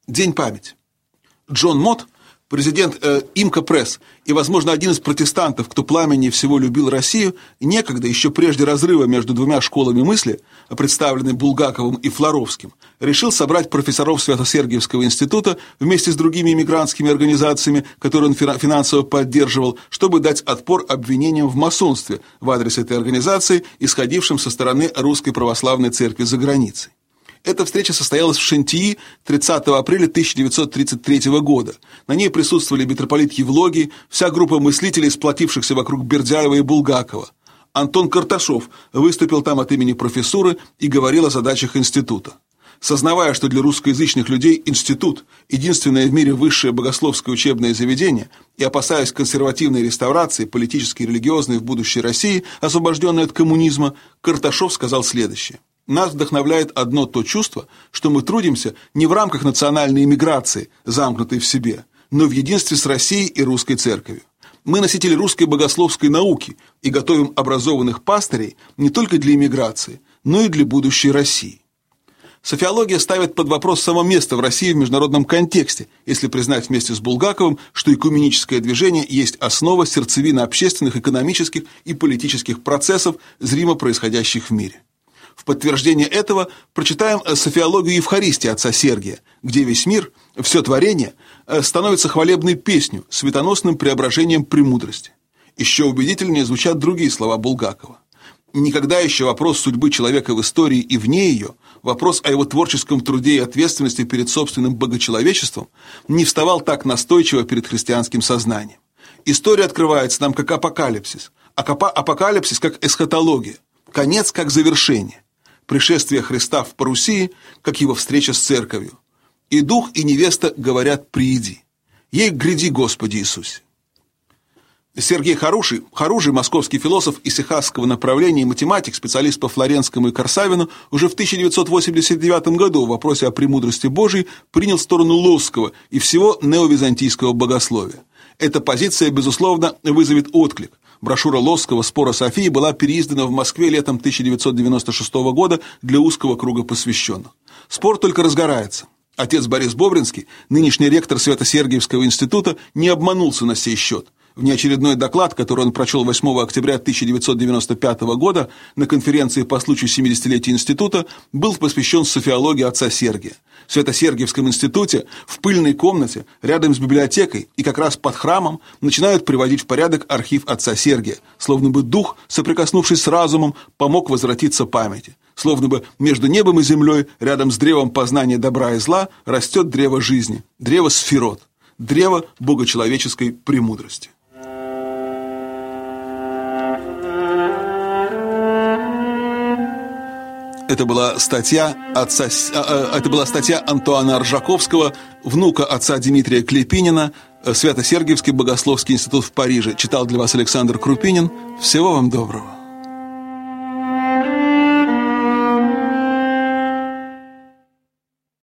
День памяти. Джон Мott, президент Имко Пресс и, возможно, один из протестантов, кто пламеннее всего любил Россию, некогда, еще прежде разрыва между двумя школами мысли, представленной Булгаковым и Флоровским, решил собрать профессоров Свято-Сергиевского института вместе с другими иммигрантскими организациями, которые он финансово поддерживал, чтобы дать отпор обвинениям в масонстве в адрес этой организации, исходившим со стороны Русской Православной Церкви за границей. Эта встреча состоялась в Шантии 30 апреля 1933 года. На ней присутствовали митрополит Евлогий, вся группа мыслителей, сплотившихся вокруг Бердяева и Булгакова. Антон Карташов выступил там от имени профессуры и говорил о задачах института. Сознавая, что для русскоязычных людей институт – единственное в мире высшее богословское учебное заведение, и опасаясь консервативной реставрации, политической и религиозной в будущей России, освобожденной от коммунизма, Карташов сказал следующее. Нас вдохновляет одно то чувство, что мы трудимся не в рамках национальной эмиграции, замкнутой в себе, но в единстве с Россией и русской церковью. Мы носители русской богословской науки и готовим образованных пастырей не только для эмиграции, но и для будущей России. Софиология ставит под вопрос само место в России в международном контексте, если признать вместе с Булгаковым, что экуменическое движение есть основа, сердцевина общественных, экономических и политических процессов, зримо происходящих в мире. В подтверждение этого прочитаем софиологию Евхаристии отца Сергия, где весь мир, все творение, становится хвалебной песнью, светоносным преображением премудрости. Еще убедительнее звучат другие слова Булгакова. Никогда еще вопрос судьбы человека в истории и вне ее, вопрос о его творческом труде и ответственности перед собственным богочеловечеством не вставал так настойчиво перед христианским сознанием. История открывается нам как апокалипсис, апокалипсис как эсхатология, конец как завершение. Пришествие Христа в парусии, как его встреча с церковью. И дух, и невеста говорят «прииди». Ей гряди, Господи Иисусе. Сергей Харужий, московский философ исихасского направления и математик, специалист по Флоренскому и Корсавину, уже в 1989 году в вопросе о премудрости Божией принял сторону Лосского и всего неовизантийского богословия. Эта позиция, безусловно, вызовет отклик. Брошюра Лосского «Спор о Софии» была переиздана в Москве летом 1996 года для узкого круга посвященных. Спор только разгорается. Отец Борис Бобринский, нынешний ректор Свято-Сергиевского института, не обманулся на сей счет. Внеочередной доклад, который он прочел 8 октября 1995 года на конференции по случаю 70-летия института, был посвящен софиологии отца Сергия. В Свято-Сергиевском институте, в пыльной комнате, рядом с библиотекой и как раз под храмом начинают приводить в порядок архив отца Сергия, словно бы дух, соприкоснувшись с разумом, помог возвратиться памяти. Словно бы между небом и землей, рядом с древом познания добра и зла, растет древо жизни, древо сфирот, древо богочеловеческой премудрости. Это была статья Антуана Аржаковского, внука отца Дмитрия Клепинина, Свято-Сергиевский богословский институт в Париже. Читал для вас Александр Крупинин. Всего вам доброго.